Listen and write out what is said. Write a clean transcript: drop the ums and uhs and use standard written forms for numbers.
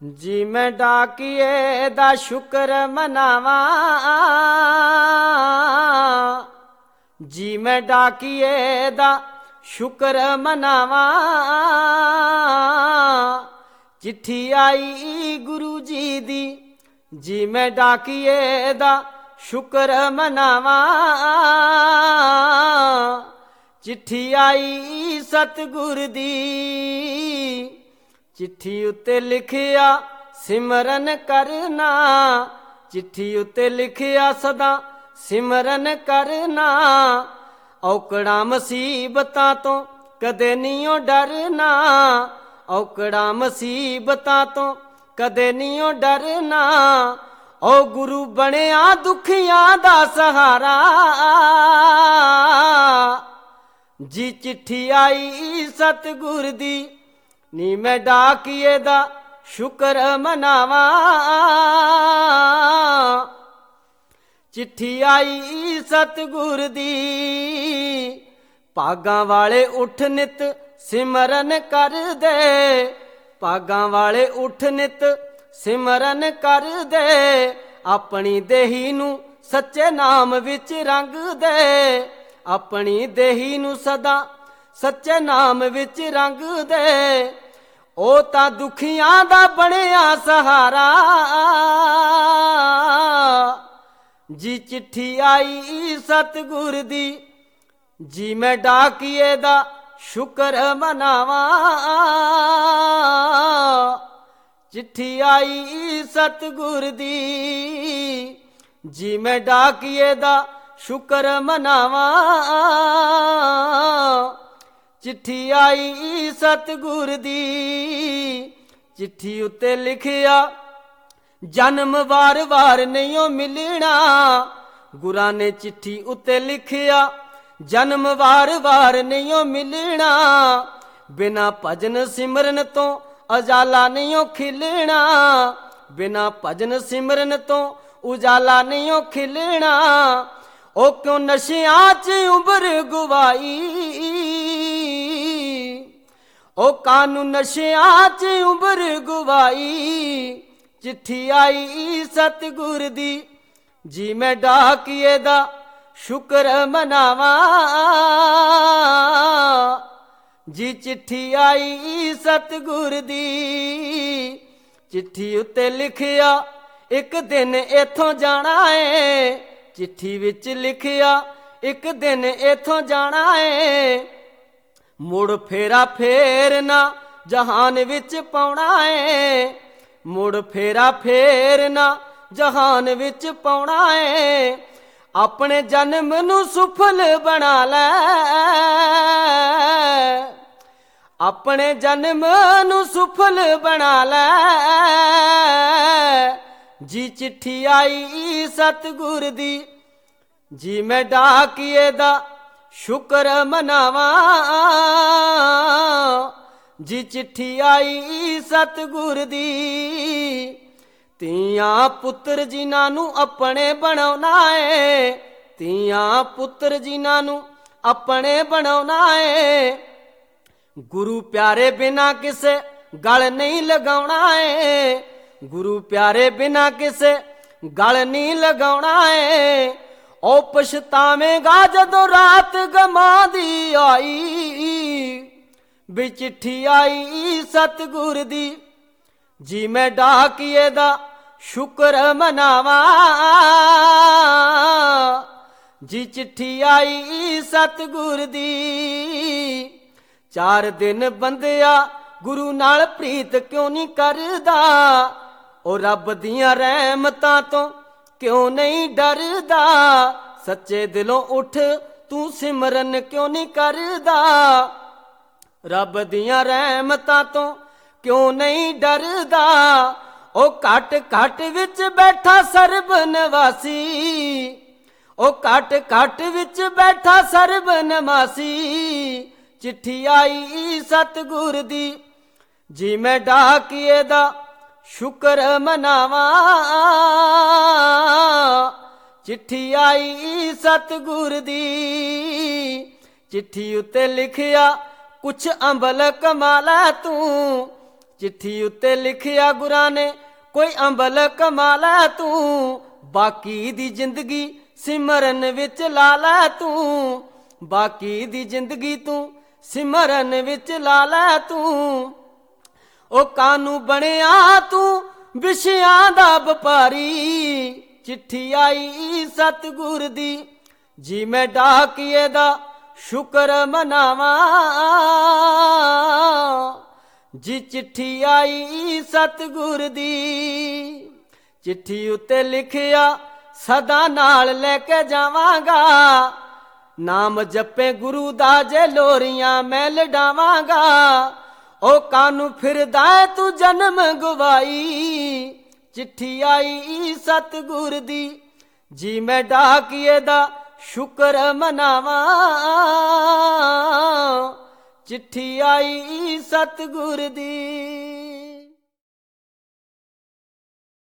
जी मैं डाकिए दा शुक्र मनावा, जी मैं डाकिए दा शुक्र मनावा। चिट्ठी आई गुरु जी दी, जी मैं डाकिए दा शुक्र मनावा। चिट्ठी आई सतगुर दी, चिट्ठी उत्ते लिखिया सिमरन करना। चिट्ठी उत्ते लिखिया सदा सिमरन करना। औकड़ा मुसीबतां तो कदे नहीं डरना, औकड़ा मुसीबतां तो कदे नहीं डरना। ओ गुरु बनिया दुखियां दा सहारा, जी चिट्ठी आई सतगुर दी, नी मैं डाकिए दा शुक्र मनावा। चिट्ठी आई सतगुर दी, भागां वाले उठ नित सिमरन कर दे। भागां वाले उठ नित सिमरन कर दे। अपनी देही नू सच्चे नाम विच रंग दे। अपनी देही नू सदा सच्चे नाम विच रंग दे। ओ तां दुखियां दा बनिया सहारा, जी चिट्ठी आई सतगुर दी, जी मैं डाकिए दा शुक्र मनावा। चिट्ठी आई सतगुर दी, जी मैं डाकिए दा शुक्र मनावा। चिट्ठी आई सतगुर दी, चिट्ठी उत्ते लिखिया जन्म वार वार नहीं मिलना। गुरां ने चिट्ठी उत्ते लिखिया जन्म वार वार नहीं मिलना। बिना भजन सिमरन तो उजाला नहीं खिलना। बिना भजन सिमरन तो उजाला नहीं खिलना। ओ क्यों नशियां च उम्र गवाई, ओ कानू नशियां च उम्र गवाई। चिट्ठी आई सतगुर दी, जी मैं डाकिए दा शुक्र मनावा। जी चिट्ठी आई सतगुर दी, चिट्ठी उत्ते लिखिया एक दिन इथों जाना है। चिट्ठी विच लिखिया एक दिन इथों जाना है। मुड़ फेरा फेरना जहान विच पाउना है। मुड़ फेरा फेरना जहान विच पाउना है। अपने जन्म नू सुफल बना लै, अपने जन्म नू सुफल बना लै। जी चिट्ठी आई सतगुर दी, जी मैं डाकिए दा शुक्र मनावा। जी चिट्ठी आई सतगुर दी, तियां पुत्र जिन्हां नू अपने बनाउना है। तियां पुत्र जिन्हां नू अपने बनाउना है। गुरु प्यारे बिना किसे गल नहीं लगाउना है। गुरु प्यारे बिना किसे गल नहीं लगाउना है। ओ पछतावेगा जदों रात गमा दी आई, भी चिट्ठी आई सतगुर दी, जी मैं डाकिए दा शुक्र मनावा। जी चिट्ठी आई सतगुर दी, 4 दिन बंदिया गुरु नाल प्रीत क्यों नहीं करदा। ओ रब दियां रहमतां तो क्यों नहीं डरदा। सच्चे दिलों उठ तू सिमरन क्यों नहीं करदा। रब दियां रहमतां तो क्यों नहीं डरदा। ओ घट घट विच बैठा सर्ब निवासी, ओ घट घट विच बैठा सर्ब निवासी। चिट्ठी आई सतगुर दी, जी मैं डाकिए दा शुक्र मनावा। चिट्ठी आई सतगुर दी, चिट्ठी उत्ते लिखिया कुछ अंबल कमा लै तू। ਚਿੱਠੀ ਉੱਤੇ ਲਿਖਿਆ ਗੁਰਾਂ ਨੇ ਕੋਈ ਅੰਬਲ ਕਮਾ ਲੈ ਤੂੰ, ਬਾਕੀ ਦੀ ਜ਼ਿੰਦਗੀ ਸਿਮਰਨ ਵਿੱਚ ਲਾ ਲੈ ਤੂੰ, ਬਾਕੀ ਦੀ ਜ਼ਿੰਦਗੀ ਤੂੰ ਸਿਮਰਨ ਵਿੱਚ ਲਾ ਲੈ ਤੂੰ। ਉਹ ਕਾਨੂੰ ਬਣਿਆ ਤੂੰ ਵਿਸ਼ਿਆਂ ਦਾ ਵਪਾਰੀ, ਚਿੱਠੀ ਆਈ ਸਤਿਗੁਰ ਦੀ ਜੀ ਮੈਂ ਡਾਕੀਏ ਦਾ ਸ਼ੁਕਰ ਮਨਾਵਾਂ, ਜੀ ਚਿੱਠੀ ਆਈ ਸਤਿਗੁਰ ਦੀ। ਚਿੱਠੀ ਉੱਤੇ ਲਿਖਿਆ ਸਦਾ ਨਾਲ ਲੈ ਕੇ ਜਾਵਾਂਗਾ, ਨਾਮ ਜਪੇ ਗੁਰੂ ਦਾ ਜੇ ਲੋਰੀਆਂ ਮੈਂ ਲਡਾਵਾਂਗਾ। ਉਹ ਕਾਨੂੰ ਫਿਰਦਾ ਤੂੰ ਜਨਮ ਗਵਾਈ, ਚਿੱਠੀ ਆਈ ਸਤਿਗੁਰ ਦੀ ਜੀ ਮੈਂ ਡਾਕੀਏ ਦਾ ਸ਼ੁਕਰ ਮਨਾਵਾਂ, ਚਿੱਠੀ ਆਈ ਸਤਿਗੁਰ ਦੀ।